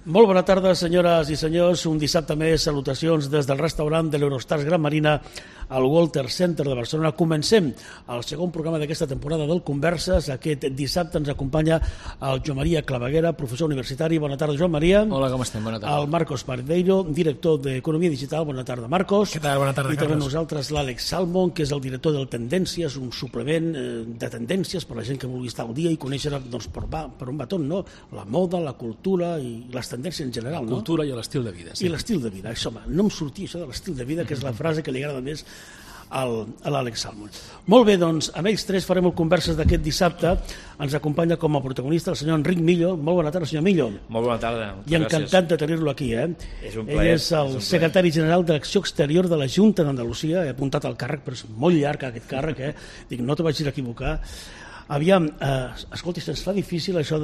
Molt bona tarda, senyores i senyors. Un dissabte més, salutacions des del restaurant de l'Eurostars Gran Marina al Walter Center de Barcelona. Comencem el segon programa d'aquesta temporada del Converses. Aquest dissabte ens acompanya el Joan Maria Claveguera, professor universitari. Bona tarda, Joan Maria. Hola, com estem? Bona tarda. El Marcos Pardeiro, director d'Economia Digital. Bona tarda, Marcos. Què tal? Bona tarda, I Carlos. també nosaltres l'Àlex Salmon, que és el director del Tendències, un suplement de tendències per a la gent que vulgui estar al dia i conèixer doncs, per on va tot, no? La moda, la cultura i les tendències en general, no? Cultura i l'estil de vida. Sí. I l'estil de vida, això, no em sortia això de l'estil de vida, que és la frase que li agrada més a l'Àlex Salmon. Molt bé, doncs, amb ells tres farem el Converses d'aquest dissabte. Ens acompanya com a protagonista el senyor Enric Millo. Molt bona tarda, senyor Millo. Molt bona tarda. I encantat de tenir-lo aquí. És un plaer. Ell és el secretari general d'Acció Exterior de la Junta d'Andalusia. He apuntat el càrrec, però és molt llarg aquest càrrec. Dic, no te vaig equivocar. Aviam, escolti, se'ns fa difícil això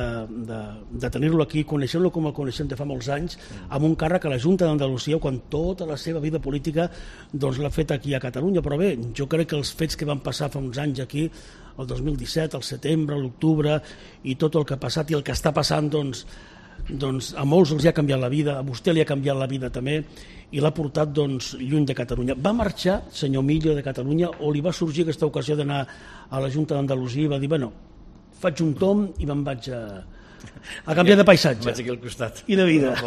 de tenir-lo aquí, coneixent-lo com el coneixem de fa molts anys, amb un càrrec a la Junta d'Andalusia, quan tota la seva vida política doncs, l'ha fet aquí a Catalunya. Però bé, jo crec que els fets que van passar fa uns anys aquí, el 2017, el setembre, l'octubre, i tot el que ha passat i el que està passant, doncs a molts els ha canviat la vida, a vostè li ha canviat la vida també, i l'ha portat lluny de Catalunya. Va marxar, senyor Millo, de Catalunya, o li va sorgir aquesta ocasió d'anar a la Junta d'Andalusia i va dir, bueno, faig un tom i me'n vaig a canviar de paisatge. Vaig aquí al costat. I de vida.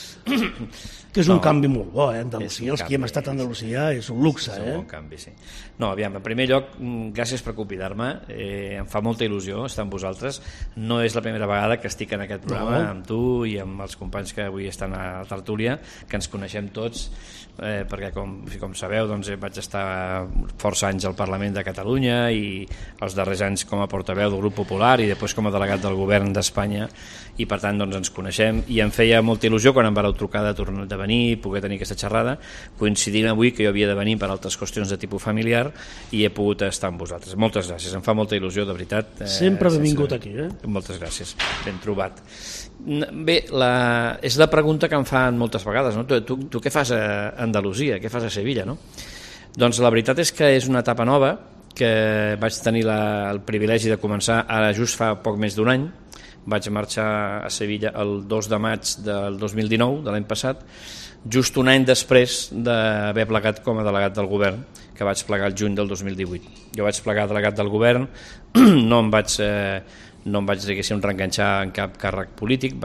Que és un canvi molt bo, Andalusia. Els que hem estat a Andalusia és un luxe. És un bon canvi, sí. No, aviam, en primer lloc, gràcies per convidar-me. Em fa molta il·lusió estar amb vosaltres. No és la primera vegada que estic en aquest programa amb tu i amb els companys que avui estan a la tertúlia, que ens coneixem tots, perquè com sabeu vaig estar força anys al Parlament de Catalunya i els darrers anys com a portaveu del Grup Popular i després com a delegat del Govern d'Espanya, i per tant ens coneixem, i em feia molta il·lusió quan em vareu trucar de venir, poder tenir aquesta xerrada, coincidint avui que jo havia de venir per altres qüestions de tipus familiar i he pogut estar amb vosaltres. Moltes gràcies, em fa molta il·lusió, de veritat. Sempre benvingut aquí. Moltes gràcies, ben trobat. Bé, és la pregunta que em fan moltes vegades, no? Tu què fas a Andalusia, què fas a Sevilla, no? Doncs la veritat és que és una etapa nova que vaig tenir el privilegi de començar ara just fa poc més d'un any. Vaig marxar a Sevilla el 2 de maig del 2019, de l'any passat, just un any després d'haver plegat com a delegat del govern, que vaig plegar el juny del 2018. Jo vaig plegar delegat del govern, no em vaig diguéssim reenganxar en cap càrrec polític,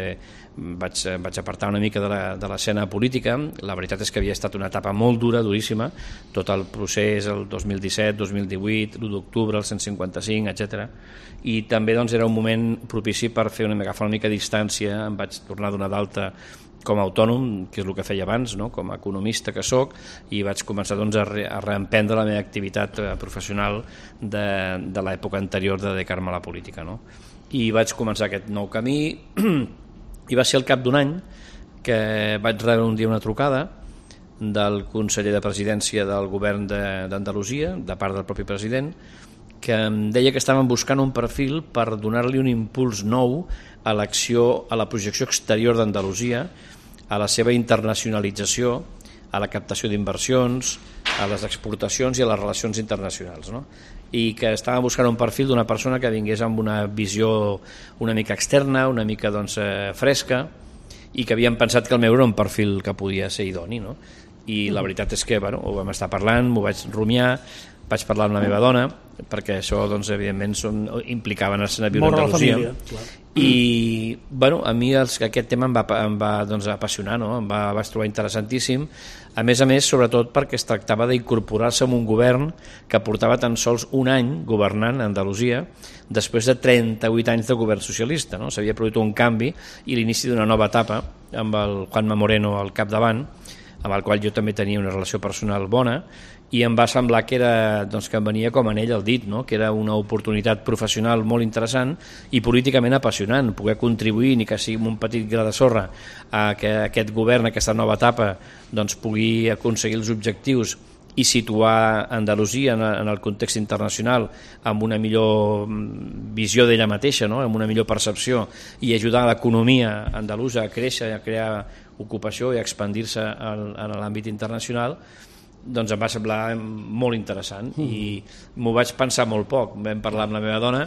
vaig apartar una mica de l'escena política. La veritat és que havia estat una etapa molt dura, duríssima, tot el procés, el 2017, 2018, l'1 d'octubre, el 155, etc. I també era un moment propici per agafar una mica de distància. Em vaig tornar a donar d'alta com a autònom, que és el que feia abans, no? Com a economista que sóc, i vaig començar a reemprendre la meva activitat professional de l'època anterior de dedicar-me a la política, no? I vaig començar aquest nou camí i va ser al cap d'un any que vaig rebre un dia una trucada del conseller de presidència del govern d'Andalusia, de part del propi president, que em deia que estaven buscant un perfil per donar-li un impuls nou a l'acció, a la projecció exterior d'Andalusia, a la seva internacionalització, a la captació d'inversions, a les exportacions i a les relacions internacionals, no? I que estaven buscant un perfil d'una persona que vingués amb una visió una mica externa, una mica fresca, i que havien pensat que el meu era un perfil que podia ser idoni, no? I la veritat és que ho vam estar parlant, m'ho vaig rumiar, vaig parlar amb la meva dona, perquè això evidentment implicava anar-se'n a viure a Andalusia. I a mi aquest tema em va apassionar, no? Em vaig trobar interessantíssim, a més, sobretot perquè es tractava d'incorporar-se en un govern que portava tan sols un any governant a Andalusia després de 38 anys de govern socialista, no? S'havia produït un canvi i l'inici d'una nova etapa amb el Juanma Moreno al capdavant, amb el qual jo també tenia una relació personal bona, i em va semblar que em venia com anell al dit, no? Que era una oportunitat professional molt interessant i políticament apassionant, poder contribuir, ni que sigui un petit gra de sorra, a que aquest govern, aquesta nova etapa, pugui aconseguir els objectius i situar Andalusia en el context internacional amb una millor visió d'ella mateixa, no? Amb una millor percepció, i ajudar l'economia andalusa a créixer, a crear ocupació i a expandir-se en l'àmbit internacional, doncs em va semblar molt interessant i m'ho vaig pensar molt poc. Vam parlar amb la meva dona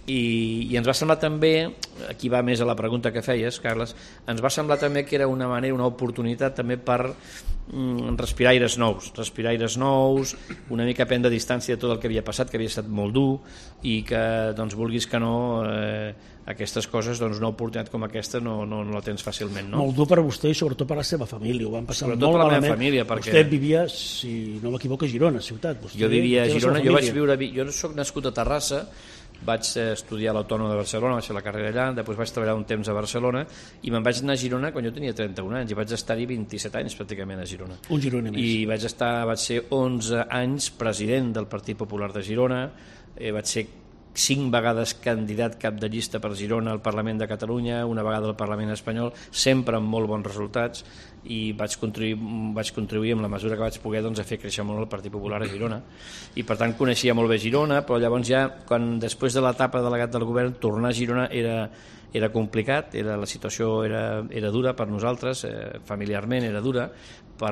i ens va semblar també, aquí va més a la pregunta que feies, Carles, ens va semblar també que era una manera, una oportunitat també per respirar aires nous, una mica prendre distància de tot el que havia passat, que havia estat molt dur, i que, doncs, vulguis que no, aquestes coses, doncs, una oportunitat com aquesta no la tens fàcilment, no? Molt dur per vostè i sobretot per la seva família, ho van passar sobretot molt per la malament. meva família, perquè... Vostè vivia, si no m'equivoco, a Girona, ciutat. Jo vivia a Girona, jo soc nascut a Terrassa, vaig estudiar a l'Autònoma de Barcelona, vaig fer la carrera allà, després vaig treballar un temps a Barcelona i me'n vaig anar a Girona quan jo tenia 31 anys i vaig estar-hi 27 anys pràcticament a Girona. Un gironí més. I vaig ser 11 anys president del Partit Popular de Girona, vaig ser 5 vegades candidat cap de llista per Girona al Parlament de Catalunya, una vegada al Parlament espanyol, sempre amb molt bons resultats, i vaig contribuir en la mesura que vaig poder, doncs, a fer créixer molt el Partit Popular a Girona, i per tant coneixia molt bé Girona, però llavors ja, després de l'etapa de delegat del govern, tornar a Girona era complicat, la situació era dura per nosaltres, familiarment era dura, per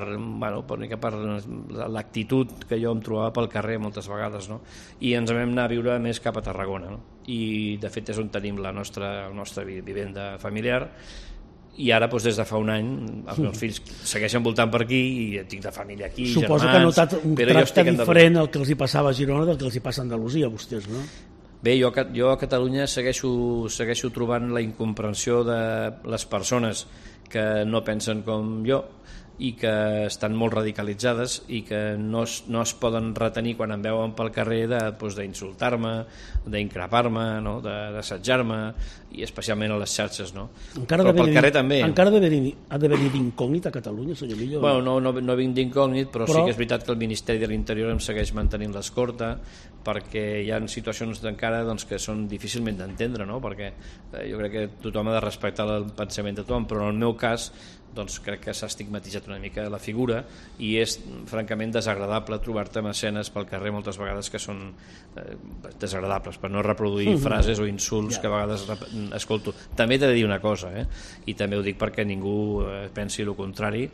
l'actitud que jo em trobava pel carrer moltes vegades, no? I ens vam anar a viure més cap a Tarragona, no? I de fet és on tenim la nostra vivenda familiar, i ara, doncs, des de fa un any els meus fills segueixen voltant per aquí i tinc de família aquí, suposo germans, que ha notat un tracte diferent al que els hi passava a Girona del que els hi passa a Andalusia, vostès, no? Bé, jo a Catalunya segueixo trobant la incomprensió de les persones que no pensen com jo i que estan molt radicalitzades i que no es poden retenir quan em veuen pel carrer d'insultar-me, d'increpar-me, no? D'assetjar-me, i especialment a les xarxes, no? Però pel carrer també. Encara ha d'haver-hi d'incògnit a Catalunya, senyor Millo? Bueno, no vinc d'incògnit, però sí que és veritat que el Ministeri de l'Interior em segueix mantenint l'escorta, perquè hi ha situacions encara, doncs, que són difícilment d'entendre, no? Perquè jo crec que tothom ha de respectar el pensament de tothom, però en el meu cas, doncs, crec que s'ha estigmatitzat una mica la figura i és francament desagradable trobar-te en escenes pel carrer moltes vegades que són desagradables, per no reproduir frases o insults que a vegades escolto. També t'he de dir una cosa, i també ho dic perquè ningú pensi el contrari,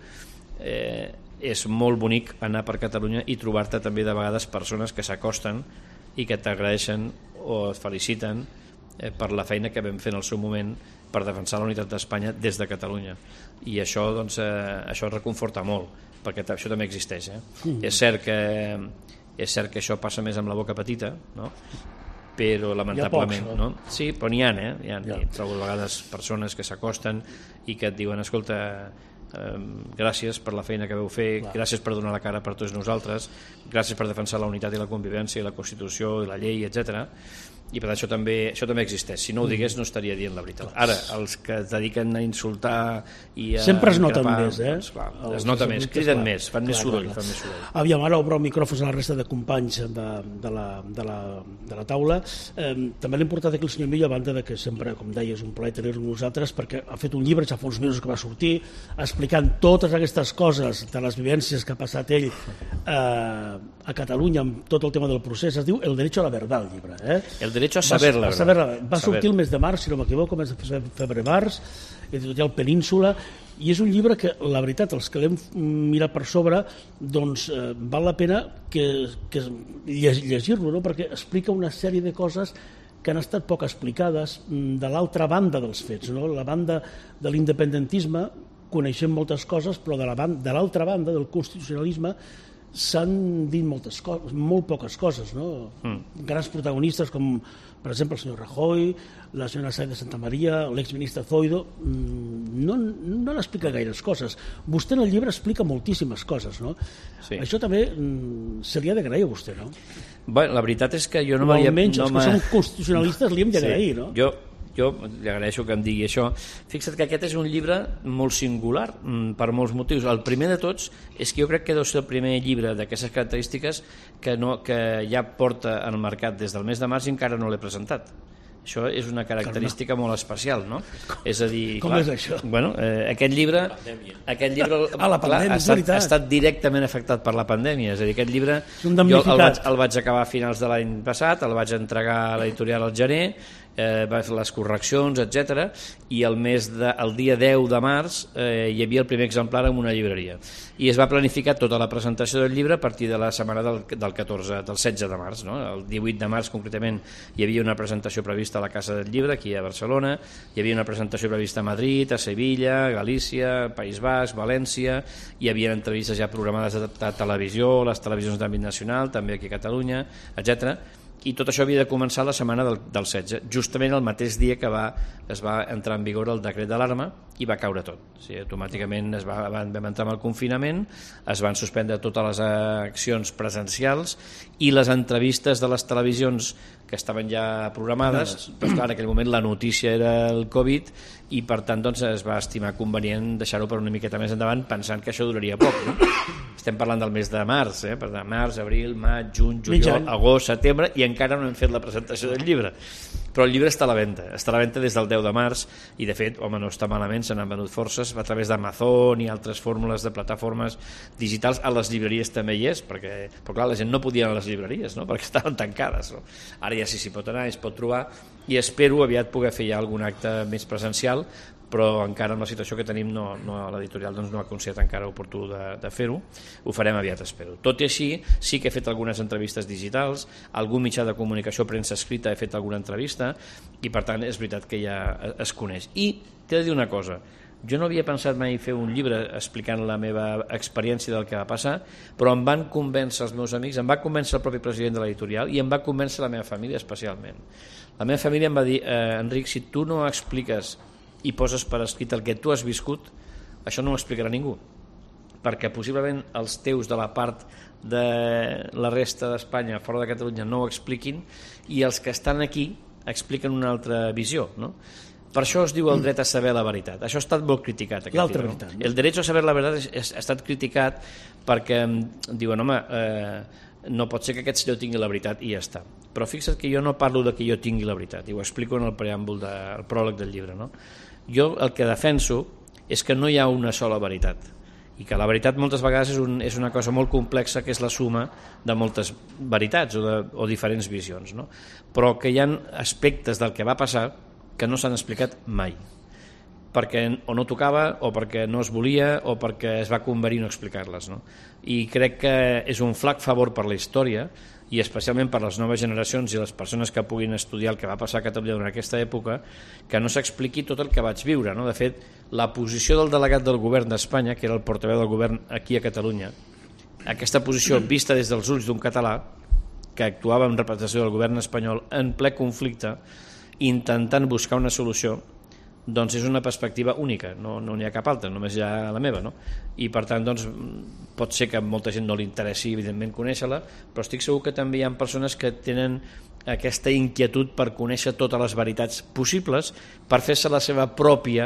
és molt bonic anar per Catalunya i trobar-te també de vegades persones que s'acosten i que t'agraeixen o et feliciten per la feina que vam fer en el seu moment per defensar la unitat d'Espanya des de Catalunya, i això, doncs, això reconforta molt, perquè això també existeix, És cert que això passa més amb la boca petita, no? Però lamentablement, pocs, no? Sí, però n'hi ha. Trobo a vegades persones que s'acosten i que et diuen, escolta, gràcies per la feina que vau fer, gràcies per donar la cara per tots nosaltres, gràcies per defensar la unitat i la convivència i la Constitució i la llei, etc. I per tant això també existeix. Si no ho digués no estaria dient la veritat. Ara, els que es dediquen a insultar i a sempre es noten més, doncs, clar, es nota més, criden més, fan més soroll. Aviam, ara obro micròfons a la resta de companys de la taula. També l'important que el senyor Millo, a banda de que sempre, com deia, és un plaer tenir-lo nosaltres, perquè ha fet un llibre ja fa uns mesos que va sortir explicant totes aquestes coses de les vivències que ha passat ell a Catalunya amb tot el tema del procés. Es diu El derecho a la verdad, el llibre. El derecho a saber la verdad. Va sortir el mes de març, si no m'equivoco, mes de febrer-març, editorial Península, i és un llibre que, la veritat, els que l'hem mirat per sobre, doncs val la pena que llegir-lo, no? Perquè explica una sèrie de coses que han estat poc explicades de l'altra banda dels fets, no? La banda de l'independentisme coneixem moltes coses, però de l'altra banda del constitucionalisme s'han dit molt poques coses, no? Grans protagonistes com, per exemple, el senyor Rajoy, la senyora Sáenz de Santamaría, l'exministre Zoido, no n'explica gaires coses. Vostè en el llibre explica moltíssimes coses, no? Sí. Això també se li ha d'agrair a vostè, no? Bé, la veritat és que jo no m'havia... Almenys els que som constitucionalistes li hem d'agrair, no? Jo li agraeixo que em digui això. Fixa't que aquest és un llibre molt singular per molts motius. El primer de tots és que jo crec que deu ser el primer llibre d'aquestes característiques que ja porta al mercat des del mes de març i encara no l'he presentat. Això és una característica molt especial, no? És a dir, com és això? Bueno, aquest llibre la pandèmia, ha estat directament afectat per la pandèmia. És a dir, aquest llibre jo el vaig acabar a finals de l'any passat, el vaig entregar a l'editorial al gener va fer les correccions, etc. I el dia 10 de març hi havia el primer exemplar en una llibreria. I es va planificar tota la presentació del llibre a partir de la setmana del 16 de març. No? El 18 de març, concretament, hi havia una presentació prevista a la Casa del Llibre, aquí a Barcelona, hi havia una presentació prevista a Madrid, a Sevilla, Galícia, País Basc, València, hi havia entrevistes ja programades de televisió, les televisions d'àmbit nacional, també aquí a Catalunya, etc. I tot això havia de començar la setmana del 16, justament el mateix dia que es va entrar en vigor el decret d'alarma i va caure tot. O sigui, automàticament vam entrar en el confinament, es van suspendre totes les accions presencials i les entrevistes de les televisions que estaven ja programades, doncs clar, en aquell moment la notícia era el Covid i per tant doncs, es va estimar convenient deixar-ho per una miqueta més endavant pensant que això duraria poc. No? Estem parlant del mes de març, per tant, març, abril, maig, juny, juliol, agost, setembre i encara no hem fet la presentació del llibre. Però el llibre està a la venda des del 10 de març i de fet, home, no està malament, se n'han venut forces a través d'Amazon i altres fórmules de plataformes digitals. A les llibreries també hi és, però clar, la gent no podia anar a les llibreries, no? Perquè estaven tancades. No? Ara ja sí s'hi pot anar, es pot trobar i espero aviat poder fer ja algun acte més presencial, però encara amb la situació que tenim l'editorial doncs, no ha considerat encara oportú de fer-ho. Ho farem aviat, espero. Tot i així, sí que he fet algunes entrevistes digitals, algun mitjà de comunicació, premsa escrita, he fet alguna entrevista i per tant és veritat que ja es coneix. I t'he de dir una cosa, jo no havia pensat mai fer un llibre explicant la meva experiència del que va passar, però em van convèncer els meus amics, em va convèncer el propi president de l'editorial i em va convèncer la meva família especialment. La meva família em va dir, Enric, si tu no expliques i poses per escrit el que tu has viscut, això no ho explicarà ningú, perquè possiblement els teus de la part de la resta d'Espanya fora de Catalunya no ho expliquin i els que estan aquí expliquen una altra visió, no? Per això es diu el dret a saber la veritat. Això ha estat molt criticat. L'altra veritat. El dret a saber la veritat ha estat criticat perquè diuen, home, no pot ser que aquest senyor tingui la veritat i ja està. Però fixa't que jo no parlo de que jo tingui la veritat, i ho explico en el preàmbul del pròleg del llibre, no? Jo el que defenso és que no hi ha una sola veritat i que la veritat moltes vegades és una cosa molt complexa que és la suma de moltes veritats o diferents visions, no? Però que hi ha aspectes del que va passar que no s'han explicat mai perquè o no tocava o perquè no es volia o perquè es va convenir no explicar-les, no? I crec que és un flac favor per la història i especialment per les noves generacions i les persones que puguin estudiar el que va passar a Catalunya durant aquesta època, que no s'expliqui tot el que vaig viure, no? De fet, la posició del delegat del govern d'Espanya, que era el portaveu del govern aquí a Catalunya, aquesta posició vista des dels ulls d'un català que actuava en representació del govern espanyol en ple conflicte, intentant buscar una solució, doncs és una perspectiva única, no n'hi ha cap altra, només hi ha la meva, no? I per tant doncs, pot ser que a molta gent no li interessi evidentment conèixer-la, però estic segur que també hi ha persones que tenen aquesta inquietud per conèixer totes les veritats possibles per fer-se la seva pròpia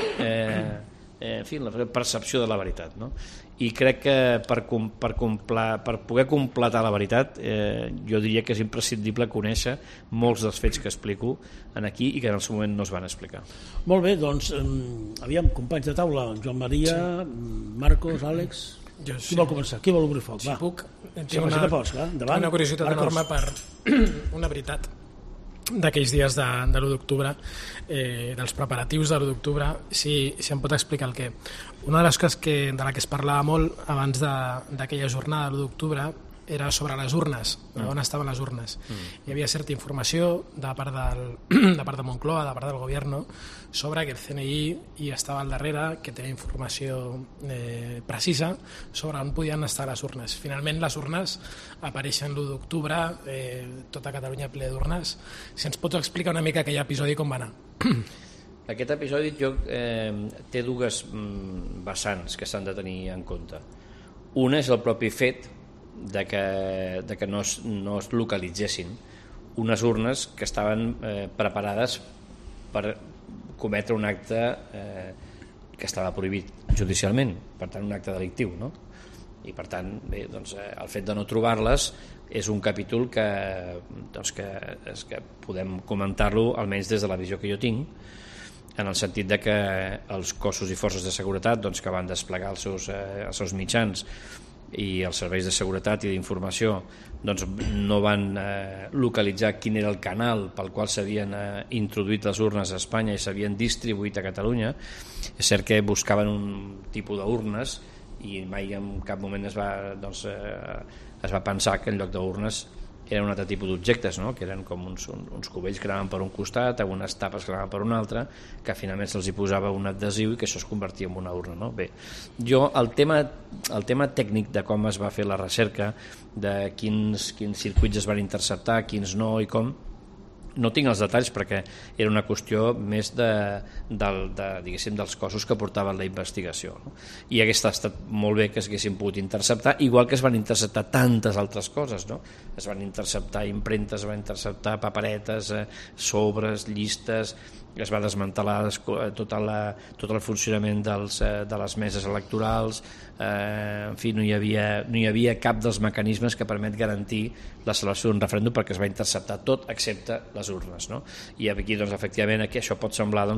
la percepció de la veritat, no? I crec que per poder completar la veritat jo diria que és imprescindible conèixer molts dels fets que explico aquí i que en el seu moment no es van explicar. Molt bé, doncs aviam, companys de taula, Joan Maria, Marcos, Àlex, qui vol començar? Qui vol obrir foc? Si puc, tinc una curiositat enorme per una veritat d'aquells dies de l'1 d'octubre, dels preparatius de l'1 d'octubre, si em pot explicar el què. Una de les coses de la que es parlava molt abans d'aquella jornada de l'1 d'octubre era sobre les urnes, on estaven les urnes. Hi havia certa informació de part de Moncloa, de part del govern, sobre que el CNI hi estava al darrere, que tenia informació precisa sobre on podien estar les urnes. Finalment les urnes apareixen l'1 d'octubre, tota Catalunya ple d'urnes. Si ens pots explicar una mica aquell episodi com va anar. Aquest episodi té dues vessants que s'han de tenir en compte. Una és el propi fet de que no es localitzessin unes urnes que estaven preparades per cometre un acte que estava prohibit judicialment, per tant un acte delictiu, no? I per tant bé, doncs, el fet de no trobar-les és un capítol que podem comentar-lo almenys des de la visió que jo tinc, en el sentit de que els cossos i forces de seguretat doncs, que van desplegar els seus mitjans i els serveis de seguretat i d'informació doncs no van localitzar quin era el canal pel qual s'havien introduït les urnes a Espanya i s'havien distribuït a Catalunya. És cert que buscaven un tipus d'urnes i mai en cap moment es va pensar que en lloc d'urnes eren un altre tipus d'objectes, no? Que eren com uns cubells que anaven per un costat, unes tapes que anaven per un altre, que finalment se'ls hi posava un adhesiu i que això es convertia en una urna, no? Bé, jo el tema tècnic de com es va fer la recerca, de quins circuits es van interceptar, quins no i com, no tinc els detalls perquè era una qüestió més diguéssim, dels cossos que portaven la investigació, no? I hagués estat molt bé que s'haguessin pogut interceptar, igual que es van interceptar tantes altres coses, no? Es van interceptar impremtes, es van interceptar paperetes, sobres, llistes, es va desmantelar tot el funcionament de les meses electorals, en fi, no hi havia cap dels mecanismes que permet garantir la celebració d'un referèndum perquè es va interceptar tot excepte les urnes, no? I aquí doncs, efectivament aquí això pot semblar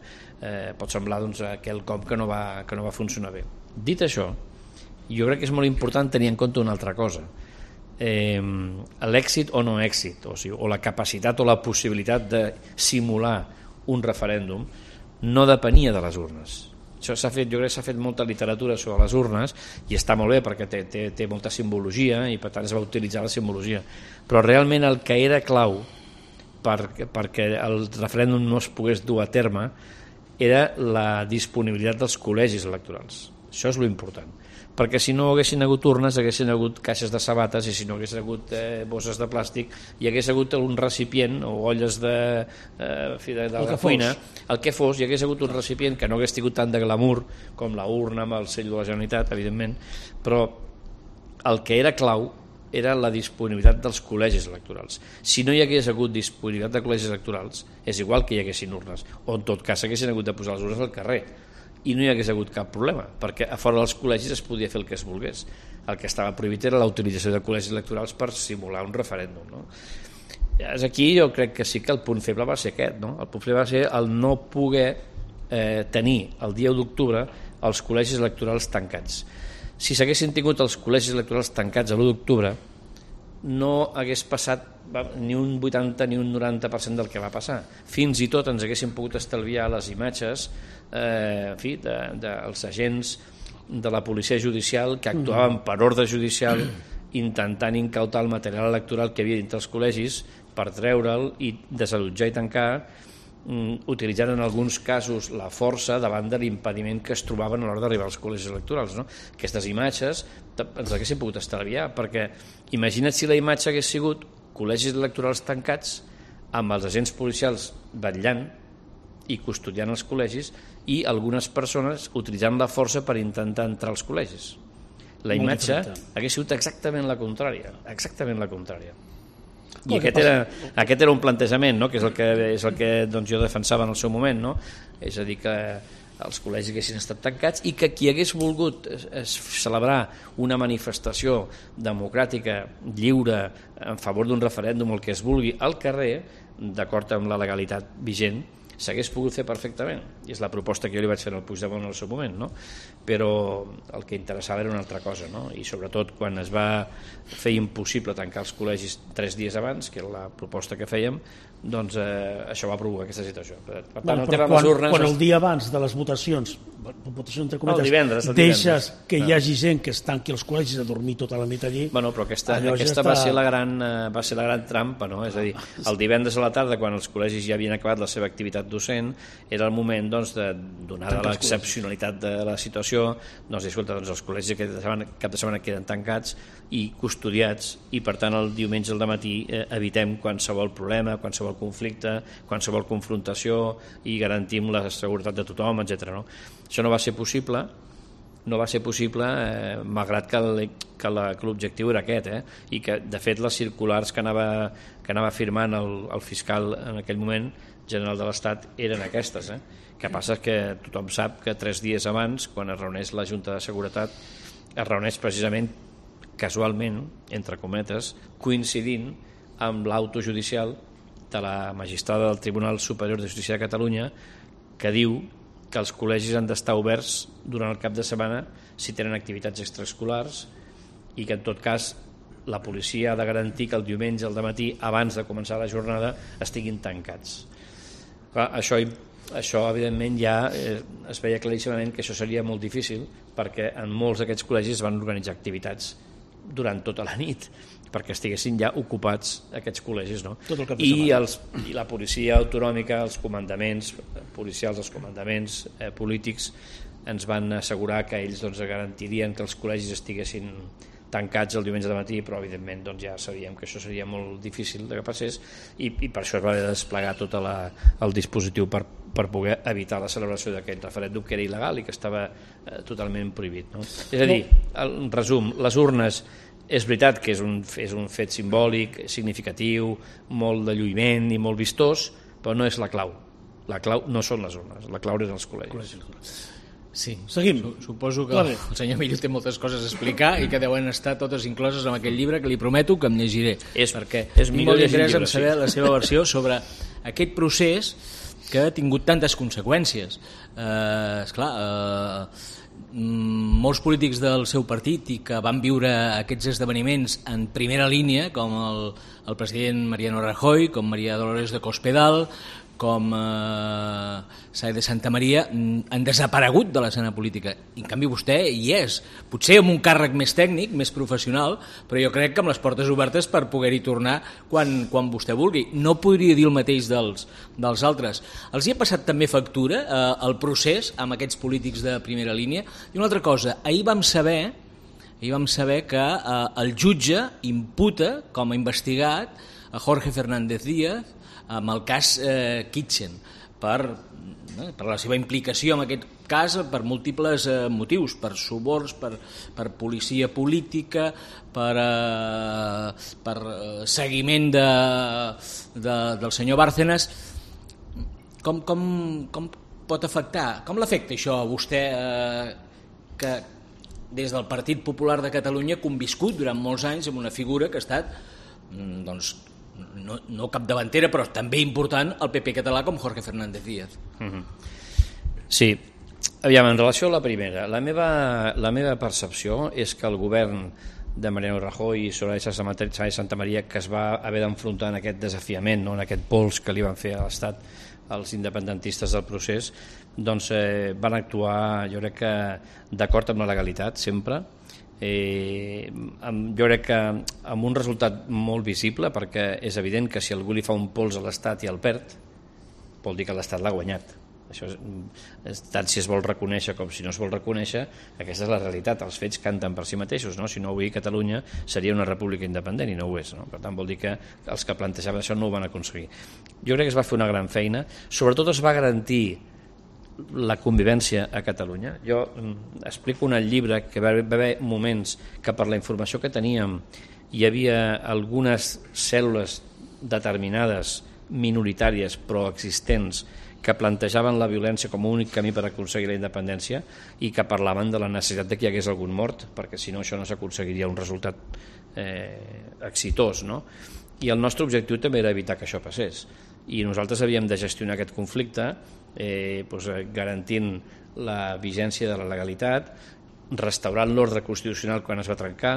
quelcom que no va funcionar bé. Dit això, jo crec que és molt important tenir en compte una altra cosa. L'èxit o no èxit, o la capacitat o la possibilitat de simular un referèndum no depenia de les urnes. Això jo crec que s'ha fet molta literatura sobre les urnes i està molt bé perquè té molta simbologia i per tant es va utilitzar la simbologia, però realment el que era clau perquè el referèndum no es pogués dur a terme era la disponibilitat dels col·legis electorals. Això és l'important, perquè si no haguessin hagut urnes haguessin hagut caixes de sabates, i si no haguessin hagut bosses de plàstic hi hagués hagut un recipient o olles de la cuina, el que fos, hi hagués hagut un recipient que no hagués tingut tant de glamour com la urna amb el sell de la Generalitat, evidentment, però el que era clau era la disponibilitat dels col·legis electorals. Si no hi hagués hagut disponibilitat de col·legis electorals, és igual que hi haguessin urnes, o en tot cas haguessin hagut de posar les urnes al carrer, i no hi hagués hagut cap problema, perquè a fora dels col·legis es podia fer el que es volgués. El que estava prohibit era la utilització de col·legis electorals per simular un referèndum, no? Aquí jo crec que sí que el punt feble va ser aquest, no? El punt feble va ser el no poder tenir el dia 1 d'octubre els col·legis electorals tancats. Si s'haguessin tingut els col·legis electorals tancats l'1 d'octubre no hagués passat ni un 80 ni un 90% del que va passar. Fins i tot ens haguéssim pogut estalviar les imatges dels agents de la policia judicial que actuaven per ordre judicial intentant incautar el material electoral que havia dintre els col·legis per treure'l i desallotjar i tancar, utilitzant en alguns casos la força davant de l'impediment que es trobaven a l'hora d'arribar als col·legis electorals, no? Aquestes imatges ens haguessin pogut estalviar, perquè imagina't si la imatge hagués sigut col·legis electorals tancats amb els agents policials vetllant i custodiant els col·legis i algunes persones utilitzant la força per intentar entrar als col·legis. La imatge hagués sigut exactament la contrària, I aquest era un plantejament, no? Que és el que doncs, jo defensava en el seu moment, no? És a dir, que els col·legis haguessin estat tancats i que qui hagués volgut celebrar una manifestació democràtica, lliure, en favor d'un referèndum, el que es vulgui, al carrer, d'acord amb la legalitat vigent, s'hagués pogut fer perfectament, i és la proposta que jo li vaig fer al Puigdemont en el seu moment, no? Però el que interessava era una altra cosa, no? I sobretot quan es va fer impossible tancar els col·legis 3 dies abans, que era la proposta que fèiem, doncs això va provocar aquesta situació. Per tant, quan el dia abans de les votacions entre cometes, deixes que hi hagi gent que es tanqui els col·legis a dormir tota la nit allí... Bueno, però aquesta va ser la gran trampa, no? És a dir, el divendres a la tarda, quan els col·legis ja havien acabat la seva activitat docent, era el moment doncs, de donar l'excepcionalitat de la situació, doncs, escolta, doncs, els col·legis cap de setmana queden tancats i custodiats, i per tant el diumenge al dematí evitem qualsevol problema, qualsevol conflicte, qualsevol confrontació i garantim la seguretat de tothom, etc. No? Això no va ser possible, malgrat que l'objectiu era aquest, i que de fet les circulars que anava firmant el fiscal en aquell moment general de l'Estat eren aquestes. Que passa que tothom sap que 3 dies abans, quan es reuneix la Junta de Seguretat, es reuneix precisament casualment, entre cometes, coincidint amb l'auto judicial de la magistrada del Tribunal Superior de Justícia de Catalunya, que diu que els col·legis han d'estar oberts durant el cap de setmana si tenen activitats extraescolars i que en tot cas la policia ha de garantir que el diumenge al dematí, abans de començar la jornada, estiguin tancats. Clar, això evidentment ja es veia claríssimament que això seria molt difícil, perquè en molts d'aquests col·legis van organitzar activitats durant tota la nit perquè estiguessin ja ocupats aquests col·legis, no? I la policia autonòmica, els comandaments policials, els comandaments polítics ens van assegurar que ells garantirien que els col·legis estiguessin tancats el diumenge de matí, però evidentment ja sabíem que això seria molt difícil que passés i per això es va haver de desplegar tot el dispositiu per poder evitar la celebració d'aquest referèndum que era il·legal i que estava totalment prohibit, no? És a dir, en resum, les urnes és veritat que és un fet simbòlic, significatiu, molt de lluïment i molt vistós, però no és la clau. La clau no són les urnes, la clau eren els col·legis. Sí, seguim. Suposo que el senyor Millo té moltes coses a explicar i que deuen estar totes incloses en aquell llibre que li prometo que em llegiré, perquè tinc molt interès en saber la seva versió sobre aquest procés que ha tingut tantes conseqüències. Esclar, molts polítics del seu partit i que van viure aquests esdeveniments en primera línia, com el president Mariano Rajoy, com María Dolores de Cospedal, com Say de Santa Maria, han desaparegut de l'escena política. I en canvi vostè hi és, potser amb un càrrec més tècnic, més professional, però jo crec que amb les portes obertes per poder-hi tornar quan vostè vulgui. No podria dir el mateix dels altres. Els hi ha passat també factura el procés amb aquests polítics de primera línia? I una altra cosa, ahir vam saber que el jutge imputa com a investigat a Jorge Fernández Díaz amb el cas Kitchen per la seva implicació en aquest cas per múltiples motius, per suborns, per policia política, per seguiment del senyor Bárcenas. Com pot afectar? Com l'afecta això a vostè que des del Partit Popular de Catalunya ha conviscut durant molts anys amb una figura que ha estat no capdavantera, però també important al PP català com Jorge Fernández Díaz? Sí, aviam, en relació a la primera, la meva percepció és que el govern de Mariano Rajoy i Soraya Santa Maria, que es va haver d'enfrontar en aquest desafiament, no, en aquest pols que li van fer a l'Estat els independentistes del procés, doncs van actuar, jo crec que d'acord amb la legalitat, sempre. Jo crec que amb un resultat molt visible, perquè és evident que si algú li fa un pols a l'Estat i el perd, vol dir que l'Estat l'ha guanyat. Això tant si es vol reconèixer com si no es vol reconèixer, aquesta és la realitat, els fets canten per si mateixos, no? Si no, avui Catalunya seria una república independent i no ho és, no? Per tant vol dir que els que plantejaven això no ho van aconseguir. Jo crec que es va fer una gran feina, sobretot es va garantir la convivència a Catalunya. Jo explico en el llibre que va haver moments que per la informació que teníem hi havia algunes cèl·lules determinades, minoritàries però existents, que plantejaven la violència com a únic camí per aconseguir la independència i que parlaven de la necessitat de que hi hagués algun mort, perquè si no això no s'aconseguiria un resultat exitós, no? I el nostre objectiu també era evitar que això passés. I nosaltres havíem de gestionar aquest conflicte garantint la vigència de la legalitat, restaurant l'ordre constitucional quan es va trencar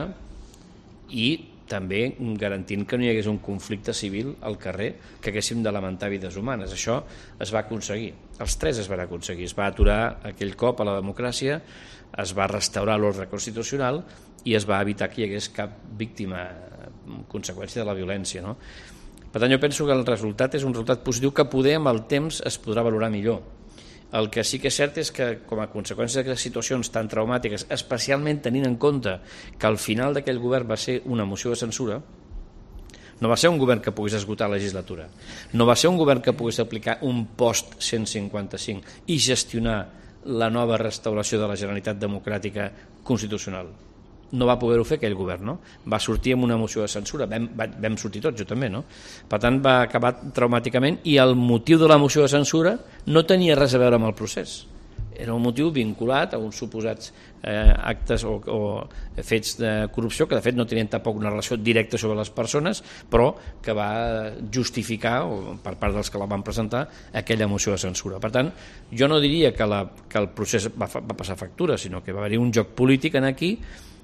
i també garantint que no hi hagués un conflicte civil al carrer que haguéssim de lamentar vides humanes. Això es va aconseguir, els tres es van aconseguir. Es va aturar aquell cop a la democràcia, es va restaurar l'ordre constitucional i es va evitar que hi hagués cap víctima conseqüència de la violència, no? Per tant, jo penso que el resultat és un resultat positiu que poder amb el temps es podrà valorar millor. El que sí que és cert és que com a conseqüència d'aquestes situacions tan traumàtiques, especialment tenint en compte que al final d'aquell govern va ser una moció de censura, no va ser un govern que pogués esgotar la legislatura, no va ser un govern que pogués aplicar un post 155 i gestionar la nova restauració de la Generalitat Democràtica Constitucional. No va poder-ho fer aquell govern, no? Va sortir amb una moció de censura, vam sortir tots, jo també, no? Per tant, va acabar traumàticament i el motiu de la moció de censura no tenia res a veure amb el procés. Era un motiu vinculat a uns suposats actes o fets de corrupció que de fet no tenien tampoc una relació directa sobre les persones, però que va justificar, per part dels que la van presentar, aquella moció de censura. Per tant, jo no diria que el procés va passar factura, sinó que va haver-hi un joc polític en aquí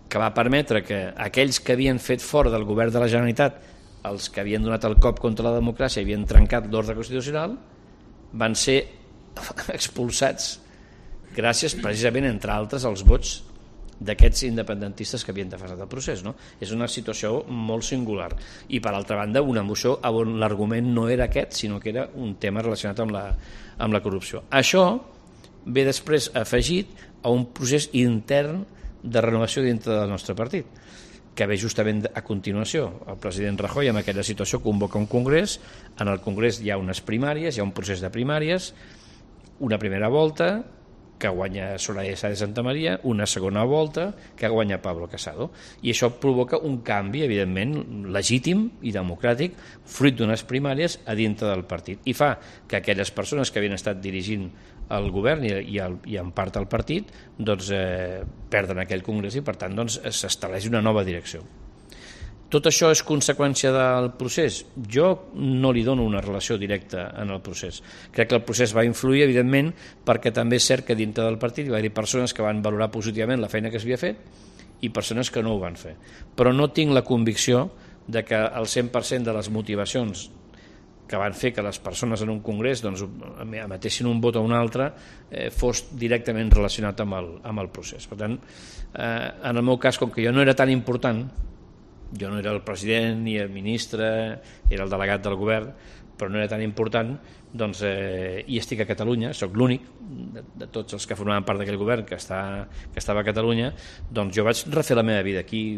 que va permetre que aquells que havien fet fora del govern de la Generalitat, els que havien donat el cop contra la democràcia i havien trencat l'ordre constitucional, van ser expulsats gràcies precisament, entre altres, als vots d'aquests independentistes que havien defensat el procés, no? És una situació molt singular i, per altra banda, una moció on l'argument no era aquest, sinó que era un tema relacionat amb la corrupció. Això ve després afegit a un procés intern de renovació dintre del nostre partit, que ve justament a continuació. El president Rajoy, en aquella situació, convoca un congrés. En el congrés hi ha unes primàries, hi ha un procés de primàries, una primera volta que guanya Soraya Sáenz de Santamaría, una segona volta que guanya Pablo Casado, i això provoca un canvi, evidentment, legítim i democràtic, fruit d'unes primàries a dintre del partit, i fa que aquelles persones que havien estat dirigint el govern i en part el partit doncs, perden aquell congrés i, per tant, doncs, s'estableix una nova direcció. Tot això és conseqüència del procés? Jo no li dono una relació directa en el procés. Crec que el procés va influir, evidentment, perquè també és cert que dintre del partit hi va haver persones que van valorar positivament la feina que s'havia fet i persones que no ho van fer. Però no tinc la convicció de que el 100% de les motivacions que van fer que les persones en un congrés doncs, emetessin un vot o un altre fos directament relacionat amb el procés. Per tant, en el meu cas, com que jo no era tan important, jo no era el president ni el ministre, era el delegat del govern, però no era tan important, doncs, i estic a Catalunya, sóc l'únic de tots els que formaven part d'aquell govern que estava a Catalunya, doncs jo vaig refer la meva vida aquí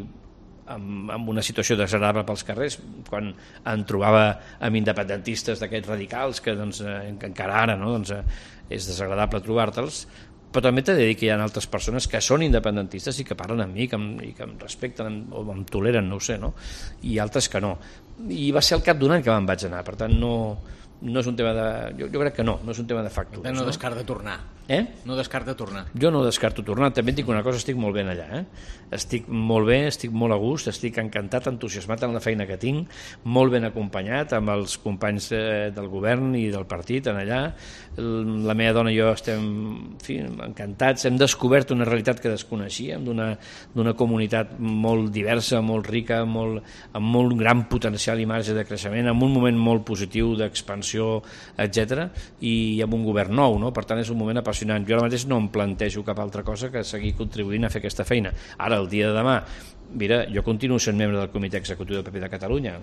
amb una situació desagradable pels carrers, quan em trobava amb independentistes d'aquests radicals que doncs, encara ara no, doncs, és desagradable trobar-te'ls, però també t'he de dir que hi ha altres persones que són independentistes i que parlen amb mi i que em respecten o em toleren, no ho sé, no? I altres que no. I va ser al cap d'un any que me'n vaig anar, per tant no és un tema de... Jo crec que no és un tema de factures. No descarta tornar. No descarta tornar. Jo no descarto tornar, també et dic una cosa, estic molt bé allà, estic molt bé, estic molt a gust, estic encantat, entusiasmat en la feina que tinc, molt ben acompanyat amb els companys del govern i del partit en allà. La meva dona i jo estem encantats, hem descobert una realitat que desconeixíem, d'una comunitat molt diversa, molt rica, amb molt gran potencial i marge de creixement, amb un moment molt positiu d'expansió, etc. i amb un govern nou, no? Per tant és un moment apassionant. Jo ara mateix no em plantejo cap altra cosa que seguir contribuint a fer aquesta feina. Ara, el dia de demà, mira, jo continuo sent membre del comitè executiu del PP de Catalunya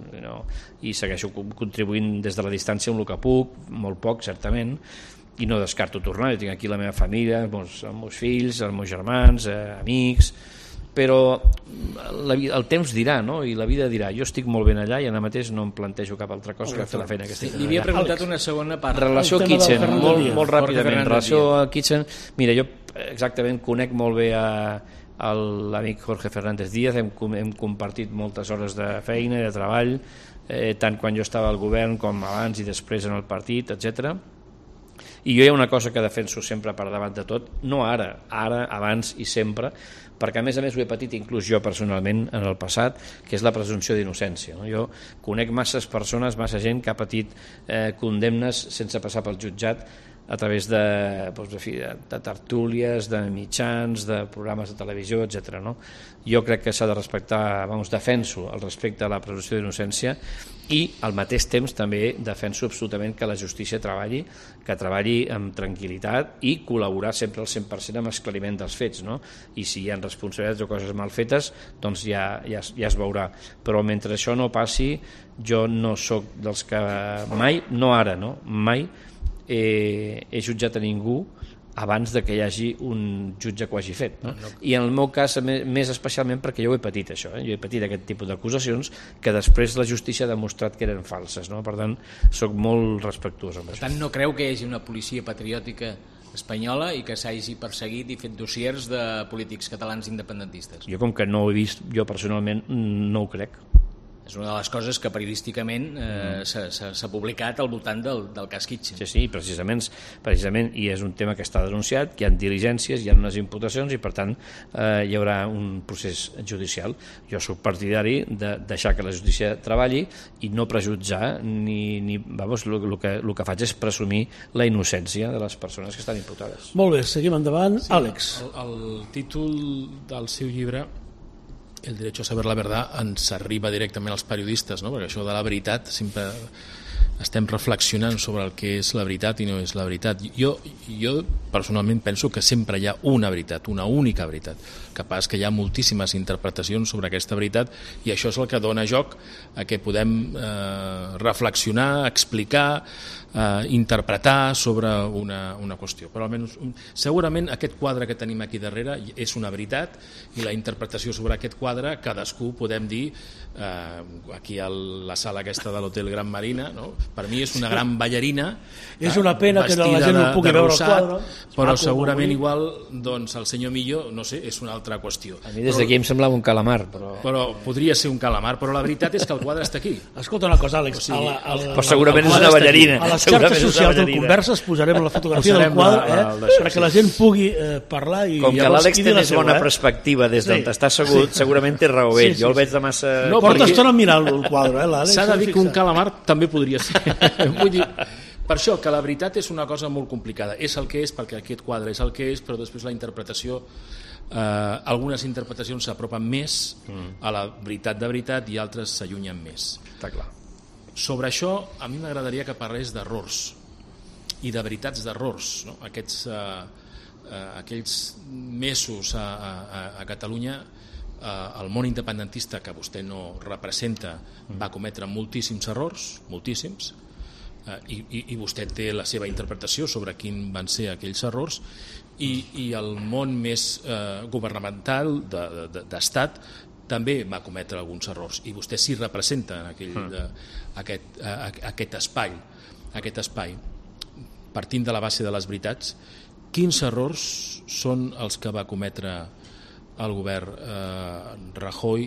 i segueixo contribuint des de la distància amb el que puc, molt poc, certament, i no descarto tornar. Jo tinc aquí la meva família, els meus fills, els meus germans, amics, però el temps dirà, no? I la vida dirà. Jo estic molt ben allà i ara mateix no em plantejo cap altra cosa que fer la feina que estic fent. Li havia preguntat una segona part. Relació a Kitchen, molt ràpidament. Relació a Kitchen, mira, jo exactament conec molt bé l'amic Jorge Fernández Díaz, hem compartit moltes hores de feina i de treball, tant quan jo estava al govern com abans i després en el partit, etc. I jo hi ha una cosa que defenso sempre per davant de tot, no ara, abans i sempre, perquè a més ho he patit inclús jo personalment en el passat, que és la presumpció d'innocència. Jo conec masses persones, massa gent que ha patit condemnes sense passar pel jutjat a través de tertúlies, de mitjans, de programes de televisió, etc. Jo crec que s'ha de respectar, defenso el respecte a la presumpció d'innocència i al mateix temps també defenso absolutament que la justícia treballi amb tranquil·litat i col·laborar sempre al 100% amb esclariment dels fets, i si hi ha responsabilitats o coses mal fetes doncs ja es veurà, però mentre això no passi jo no sóc dels que mai, no ara, mai he jutjat a ningú abans de que hi hagi un jutge que ho hagi fet. I en el meu cas més especialment perquè jo ho he patit això, jo he patit aquest tipus d'acusacions que després la justícia ha demostrat que eren falses, per tant sóc molt respectuós amb això. Per tant no creu que hi hagi una policia patriòtica espanyola i que s'hagi perseguit i fet dossiers de polítics catalans independentistes? Jo com que no ho he vist, jo personalment no ho crec. És una de les coses que periodísticament s'ha publicat al voltant del cas Kitchen. Sí, precisament, i és un tema que està denunciat, que hi ha diligències, hi ha unes imputacions i per tant hi haurà un procés judicial. Jo soc partidari de deixar que la justícia treballi i no prejutjar el que faig és presumir la innocència de les persones que estan imputades. Molt bé, seguim endavant. Sí, Àlex. El títol del seu llibre el derecho a saber la verdad ens arriba directament als periodistes, no? Perquè això de la veritat sempre estem reflexionant sobre el que és la veritat i no és la veritat. Jo personalment penso que sempre hi ha una veritat, una única veritat. El que passa és que hi ha moltíssimes interpretacions sobre aquesta veritat i això és el que dona joc a que podem reflexionar, explicar, interpretar sobre una qüestió. Però almenys segurament aquest quadre que tenim aquí darrere és una veritat i la interpretació sobre aquest quadre cadascú podem dir aquí a la sala aquesta de l'Hotel Gran Marina, no? Per mi és una gran ballarina, és una pena que la gent no pugui veure el quadre, però segurament igual doncs, el senyor Millo, no sé, és una altra qüestió. A mi des d'aquí em semblava un calamar, però podria ser un calamar, però la veritat és que el quadre està aquí. Escolta una cosa, Àlex, però segurament és una ballarina. A les xarxes socials del Converses posarem la fotografia del quadre perquè la gent pugui parlar i com que l'Àlex té més bona perspectiva des d'on està assegut, segurament té raó ell, jo el veig de massa... Porta estona mirant el quadre, l'Àlex. S'ha de dir que un calamar també podria ser. Vull dir, per això que la veritat és una cosa molt complicada. És el que és perquè aquest quadre és el que és, però després la interpretació, algunes interpretacions s'apropen més a la veritat de veritat i altres s'allunyen més. Està clar. Sobre això, a mi m'agradaria que parlés d'errors i de veritats d'errors, no? Aquells mesos a Catalunya, el món independentista que vostè no representa va cometre moltíssims errors, moltíssims, i vostè té la seva interpretació sobre quins van ser aquells errors, i el món més governamental d'estat també va cometre alguns errors i vostè s'hi representa en aquest espai. Partint de la base de les veritats, quins errors són els que va cometre el govern Rajoy?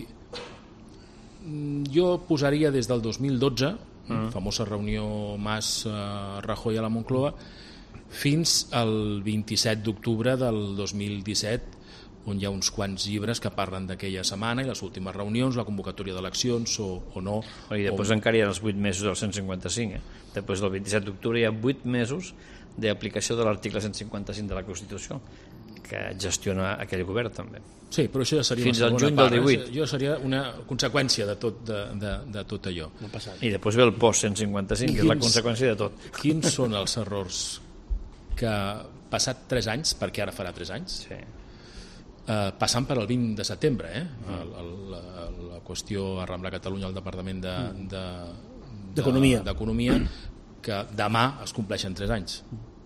Jo posaria des del 2012, famosa reunió Mas-Rajoy a la Moncloa, fins al 27 d'octubre del 2017, on hi ha uns quants llibres que parlen d'aquella setmana i les últimes reunions, la convocatòria d'eleccions o no. I després encara hi ha els 8 mesos del 155. Després del 27 d'octubre hi ha 8 mesos d'aplicació de l'article 155 de la Constitució, que gestiona aquell govern també. Sí, però això ja seria fins al juny del 18. Jo seria una conseqüència de tot allò. I després ve el post-155, que és la conseqüència de tot. Quins són els errors que, passat 3 anys, perquè ara farà 3 anys, passant per el 20 de setembre, la qüestió Arrambla Catalunya al Departament d'Economia, que demà es compleixen 3 anys.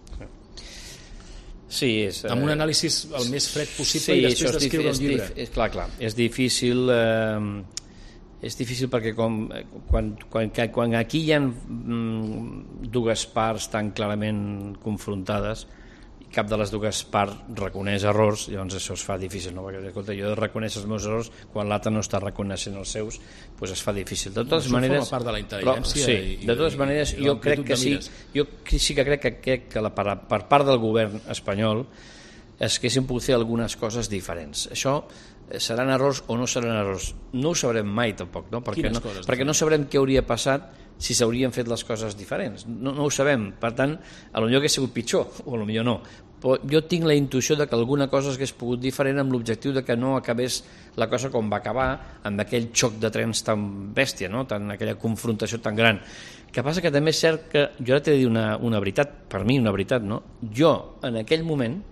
Sí, amb un anàlisi el més fred possible i després d'escriure un llibre. Clar, és difícil perquè quan aquí hi ha dues parts tan clarament confrontades, cap de les dues parts reconeix errors, llavors això es fa difícil, no? Perquè, escolta, jo reconeixo els meus errors quan l'altre no està reconeixent els seus, doncs es fa difícil. De totes maneres, forma part de la intel·ligència. Sí, de totes maneres, jo crec que sí, jo sí que crec que per part del govern espanyol es haguessin pogut fer algunes coses diferents. Això seran errors o no seran errors? No ho sabrem mai tampoc, no? Perquè no sabrem què hauria passat si s'haurien fet les coses diferents. No ho sabem. Per tant, potser hauria sigut pitjor, o potser no. Però jo tinc la intuïció de que alguna cosa s'hagués pogut diferent amb l'objectiu de que no acabés la cosa com va acabar, amb aquell xoc de trens tan bèstia, no? Aquella confrontació tan gran. El que passa que també és cert que jo ara t'he de dir una veritat, per mi una veritat, no? Jo, en aquell moment,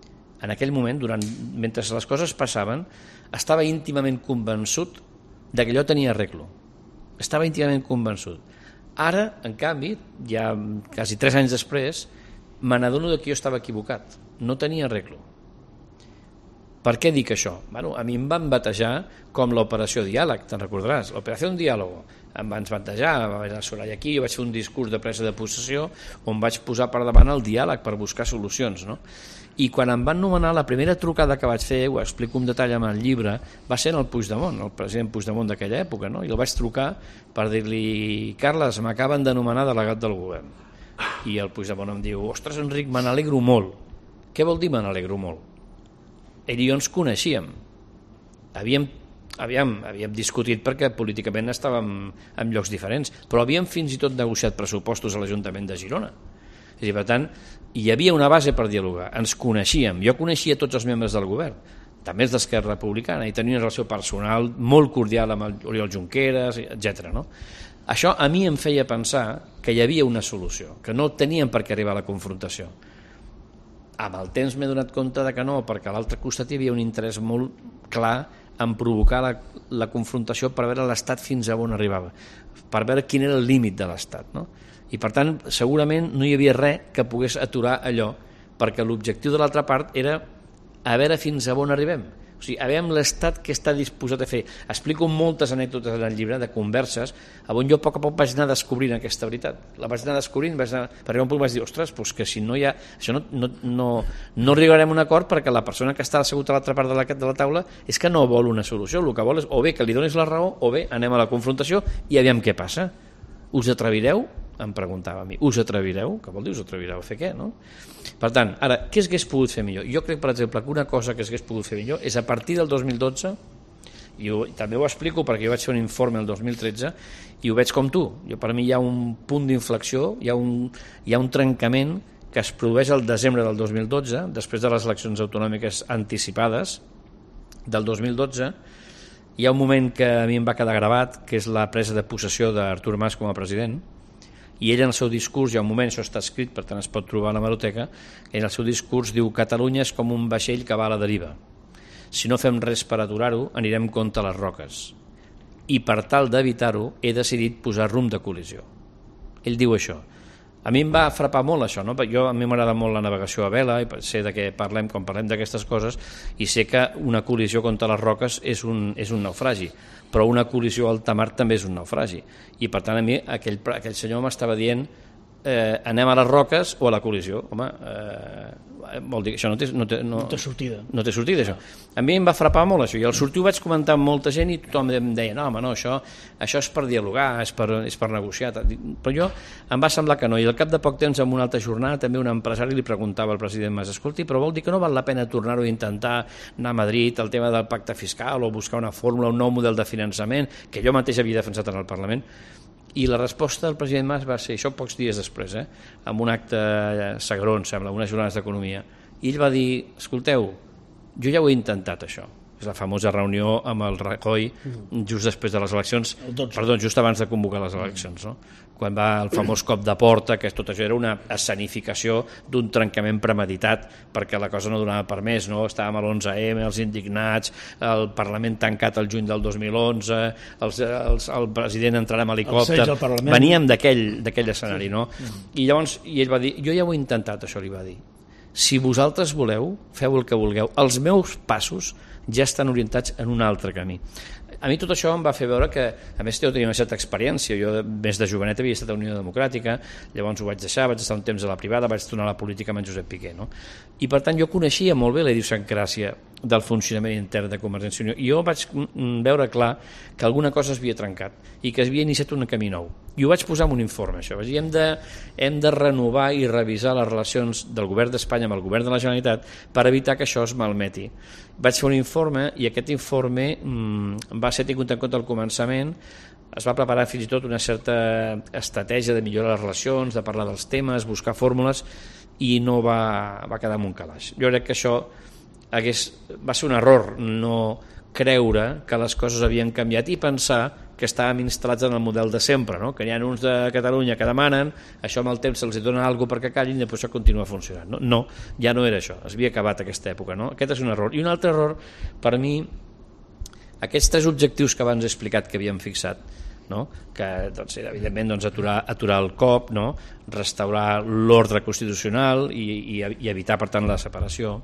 mentre les coses passaven, estava íntimament convençut de que allò tenia arreglo. Estava íntimament convençut. Ara, en canvi, ja quasi 3 anys després, me n'adono que jo estava equivocat. No tenia arreglo. Per què dic això? Bueno, a mi em van batejar com l'operació diàleg, te'n recordaràs? L'operació diàleg. Em van batejar, va haver la Soraya aquí, jo vaig fer un discurs de presa de possessió on vaig posar per davant el diàleg per buscar solucions, no? I quan em van nomenar, la primera trucada que vaig fer, ho explico un detall amb el llibre, va ser el Puigdemont, el president Puigdemont d'aquella època, no? I el vaig trucar per dir-li: Carles, m'acaben de nomenar delegat del govern. I el Puigdemont em diu: ostres, Enric, me n'alegro molt. Què vol dir me n'alegro molt? Ell i jo ens coneixíem. Havíem discutit perquè políticament estàvem en llocs diferents, però havíem fins i tot negociat pressupostos a l'Ajuntament de Girona. És a dir, per tant, hi havia una base per dialogar, ens coneixíem, jo coneixia tots els membres del govern, també és d'Esquerra Republicana, i tenia una relació personal molt cordial amb el Oriol Junqueras, etc. No? Això a mi em feia pensar que hi havia una solució, que no tenien per què arribar a la confrontació. Amb el temps m'he donat compte de que no, perquè a l'altre costat hi havia un interès molt clar en provocar la confrontació per veure l'Estat fins a on arribava, per veure quin era el límit de l'Estat. No? I per tant, segurament no hi havia res que pogués aturar allò, perquè l'objectiu de l'altra part era a veure fins a on arribem. O sigui, a veure l'Estat que està disposat a fer. Explico moltes anècdotes en el llibre de converses on jo a poc vaig anar descobrint aquesta veritat. La vaig anar descobrint, perquè un punt vaig dir, ostres, doncs que si no hi ha... Això no arribarem a un acord perquè la persona que està assegut a l'altra part de la taula és que no vol una solució. El que vol és o bé que li donis la raó o bé anem a la confrontació i aviam què passa. Us atrevireu? Em preguntava a mi, us atrevireu? Què vol dir us atrevireu? A fer què? No? Per tant, ara, què s'hagués pogut fer millor? Jo crec, per exemple, que una cosa que s'hagués pogut fer millor és a partir del 2012, i també ho explico perquè jo vaig fer un informe el 2013 i ho veig com tu. Per mi hi ha un punt d'inflexió, hi ha un trencament que es produeix al desembre del 2012, després de les eleccions autonòmiques anticipades del 2012. Hi ha un moment que a mi em va quedar gravat, que és la presa de possessió d'Artur Mas com a president, i ell en el seu discurs, hi ha un moment, això està escrit, per tant es pot trobar a l'hemeroteca, en el seu discurs diu: Catalunya és com un vaixell que va a la deriva. Si no fem res per aturar-ho, anirem contra les roques. I per tal d'evitar-ho, he decidit posar rumb de col·lisió. Ell diu això. A mi em va frapar molt això, no? A mi m'agrada molt la navegació a vela, i sé de què parlem quan parlem d'aquestes coses, i sé que una col·lisió contra les roques és un naufragi, però una col·lisió a alta mar també és un naufragi. I per tant a mi aquell senyor m'estava dient anem a les roques o a la col·lisió. Home, vol dir que això no té sortida. No té sortida, això. A mi em va frapar molt això, i al sortir ho vaig comentar amb molta gent i tothom em deia, no, home, no, això és per dialogar, és per negociar, però jo em va semblar que no, i al cap de poc temps en una altra jornada també un empresari li preguntava al president Mas, escolti, però vol dir que no val la pena tornar-ho a intentar, anar a Madrid, el tema del pacte fiscal o buscar una fórmula, un nou model de finançament, que jo mateix havia defensat en el Parlament. I la resposta del president Mas va ser, això pocs dies després, amb un acte Sagró, em sembla, unes jornades d'economia, i ell va dir, escolteu, jo ja ho he intentat això. És la famosa reunió amb el Rajoy just després de les eleccions, perdó, just abans de convocar les eleccions, no? Quan va el famós cop de porta, que tot això era una escenificació d'un trencament premeditat perquè la cosa no donava per més, no? Estàvem a l'11M, els indignats, el Parlament tancat el juny del 2011, el president entrarà amb helicòpter, veníem d'aquell escenari, no? I llavors ell va dir, jo ja ho he intentat, això li va dir, si vosaltres voleu, feu el que vulgueu, els meus passos ja estan orientats en un altre camí. A mi tot això em va fer veure que, a més, jo tenia una certa experiència. Jo, més de jovenet, havia estat a Unió Democràtica, llavors ho vaig deixar, vaig estar un temps a la privada, vaig tornar a la política amb en Josep Piqué, no? I, per tant, jo coneixia molt bé la idiosincràsia del funcionament intern de Convergència i Unió, i jo vaig veure clar que alguna cosa es havia trencat i que es havia iniciat un camí nou. I ho vaig posar en un informe, això. Vaig dir, hem de renovar i revisar les relacions del govern d'Espanya amb el govern de la Generalitat per evitar que això es malmeti. Vaig fer un informe i aquest informe va ser tingut en compte al començament, es va preparar fins i tot una certa estratègia de millorar les relacions, de parlar dels temes, buscar fórmules, i no va quedar en un calaix. Jo crec que això va ser un error, no creure que les coses havien canviat i pensar que estàvem instal·lats en el model de sempre, no? Que hi ha uns de Catalunya que demanen, això amb el temps se'ls dona alguna cosa perquè callin i després això continua funcionant. No, ja no era això, es havia acabat aquesta època, no? Aquest és un error. I un altre error, per mi, aquests 3 objectius que abans he explicat que havíem fixat, no? Que doncs, evidentment aturar el cop, no? Restaurar l'ordre constitucional i evitar, per tant, la separació.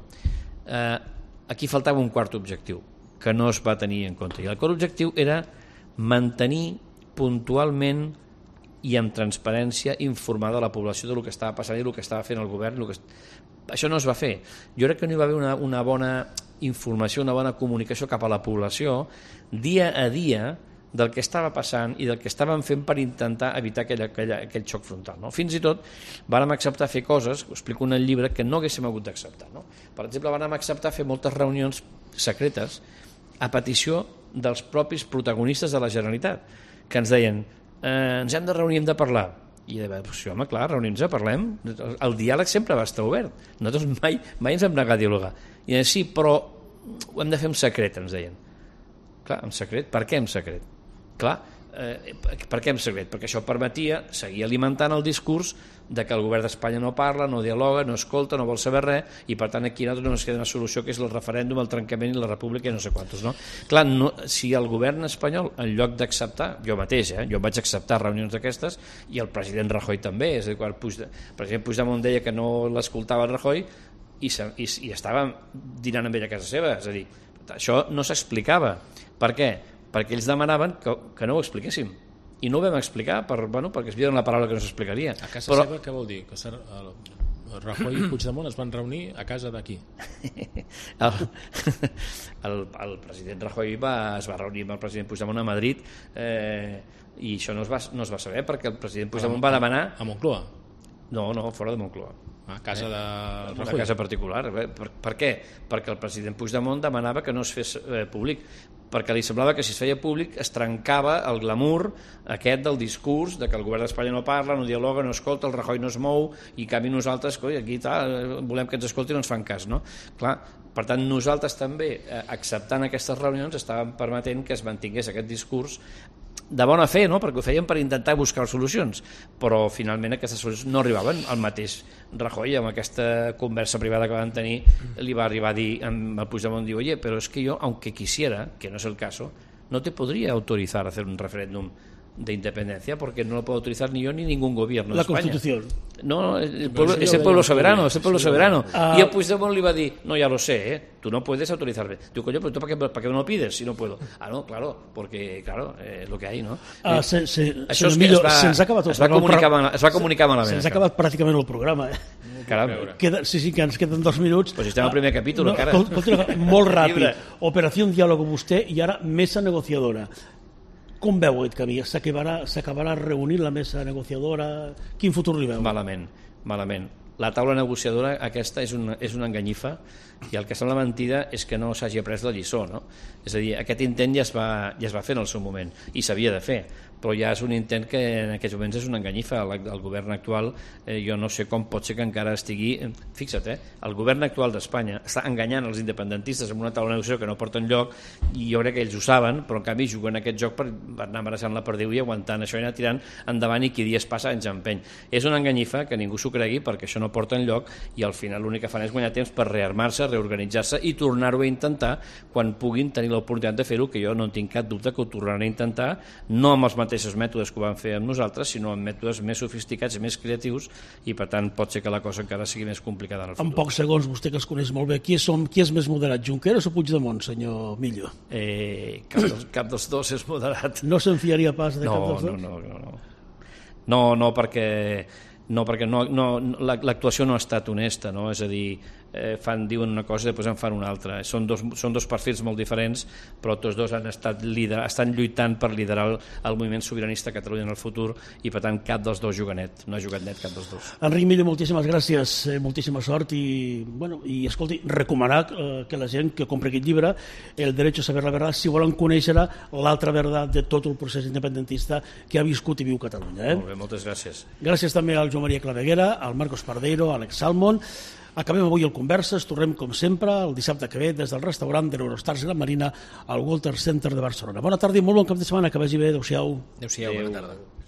Aquí faltava un quart objectiu que no es va tenir en compte, i el quart objectiu era mantenir puntualment i amb transparència informada la població del que estava passant i el que estava fent el govern. Això no es va fer. Jo crec que no hi va haver una bona informació, una bona comunicació cap a la població dia a dia del que estava passant i del que estàvem fent per intentar evitar aquell xoc frontal, no? Fins i tot vàrem acceptar fer coses, ho explico en el llibre, que no haguéssim hagut d'acceptar, no? Per exemple, vàrem acceptar fer moltes reunions secretes a petició dels propis protagonistes de la Generalitat, que ens deien ens hem de reunir, hem de parlar. I doncs, home, clar, reunim-nos, parlem. El diàleg sempre va estar obert. Nosaltres mai ens hem negat a dialogar. I sí, però ho hem de fer en secret, ens deien. Clar, en secret? Per què en secret? Clar, per què en secret? Perquè això permetia seguir alimentant el discurs de que el govern d'Espanya no parla, no dialoga, no escolta, no vol saber res, i per tant aquí a nosaltres no ens queda una solució, que és el referèndum, el trencament i la república i no sé quantos, no? Clar, si el govern espanyol, en lloc d'acceptar, jo mateix, jo vaig acceptar reunions d'aquestes, i el president Rajoy també, és a dir, quan el president Puigdemont deia que no l'escoltava el Rajoy, i estava dinant amb ell a casa seva, és a dir, això no s'explicava. Per què? Perquè ells demanaven que no ho expliquéssim. I no ho vam explicar perquè es vien la paraula que no s'explicaria. A casa seva què vol dir? Que el Rajoy i Puigdemont es van reunir a casa d'aquí? El president Rajoy es va reunir amb el president Puigdemont a Madrid, i això no es va saber perquè el president Puigdemont va demanar... A Moncloa? No, fora de Moncloa. A casa de Rajoy? Una casa particular. Per què? Perquè el president Puigdemont demanava que no es fes públic, perquè li semblava que si es feia públic es trencava el glamour aquest del discurs de que el govern d'Espanya no parla, no dialoga, no escolta, el Rajoy no es mou, i en canvi nosaltres, aquí volem que ens escoltin i no ens fan cas, no? Clar, per tant, nosaltres també, acceptant aquestes reunions, estàvem permetent que es mantingués aquest discurs de bona fe, no? Perquè ho feien per intentar buscar solucions, però finalment aquestes solucions no arribaven. El mateix Rajoy, amb aquesta conversa privada que van tenir, li va arribar a dir amb el Puigdemont, diu, oye, pero es que yo, aunque quisiera, que no es el caso, no te podría autorizar a hacer un referéndum de independencia, porque no lo puedo autorizar ni yo ni ningún gobierno de España. La Constitución. No, es el pueblo soberano, es el pueblo soberano. Y el Puigdemont le iba a decir, no, ya lo sé, tú no puedes autorizarme. Digo, coño, pero tú ¿para qué no lo pides si no puedo? Ah, no, claro, porque, claro, es lo que hay, no? Això és que se'ns ha acabat es va comunicar malament. Se'ns ha acabat pràcticament el programa, Caram. Sí, que ens queden 2 minuts. Pues estem al primer capítol, encara. Molt ràpid. Operació Diàleg amb vostè i ara mesa negociadora. Com veu aquest camí? S'acabarà reunint la mesa negociadora? Quin futur li veu? Malament. La taula negociadora aquesta és una enganyifa, i el que sembla mentida és que no s'hagi après la lliçó, no? És a dir, aquest intent ja es va fer en el seu moment i s'havia de fer, però ja és un intent que en aquests moments és una enganyifa. El govern actual, jo no sé com pot ser que encara estigui... Fixa't, el govern actual d'Espanya està enganyant els independentistes amb una taula de negociació que no porta enlloc, i jo crec que ells ho saben, però en canvi juguen aquest joc per anar embarassant la perdiu i aguantant això i anar tirant endavant, i qui dies passa anys empeny. És una enganyifa que ningú s'ho cregui, perquè això no porta enlloc, i al final l'únic que fan és guanyar temps per rearmar-se, reorganitzar-se i tornar-ho a intentar quan puguin tenir l'oportunitat de fer-ho, que jo no tinc cap dubte que ho tornaran a intentar, no amb els mateixos mètodes que ho van fer amb nosaltres, sinó amb mètodes més sofisticats i més creatius, i per tant pot ser que la cosa encara sigui més complicada en el futur. En pocs segons, vostè que els coneix molt bé, qui és més moderat, Junqueras o Puigdemont, senyor Millo? Cap dels dos és moderat. No se'n fiaria pas de cap dels dos? No, perquè l'actuació no ha estat honesta, no? És a dir, diuen una cosa i després en fan una altra. Són dos perfils molt diferents, però tots dos estan lluitant per liderar el moviment sobiranista a Catalunya en el futur, i per tant cap dels dos juga net, no ha jugat net cap dels dos. Enric Millo, moltíssimes gràcies, moltíssima sort, i escolti, recomanar que la gent que compri aquest llibre, El derecho a saber la verdad, si volen conèixer l'altra verdad de tot el procés independentista que ha viscut i viu Catalunya. Molt bé, moltes gràcies. Gràcies també al Joan Maria Claveguera, al Marcos Pardeiro, a Alex Salmon. Acabem avui el Converses, tornem com sempre el dissabte que ve des del restaurant de l'Eurostars Gran Marina al Walter Center de Barcelona. Bona tarda i molt bon cap de setmana, que vagi bé, adéu-siau. Adéu-siau, bona tarda.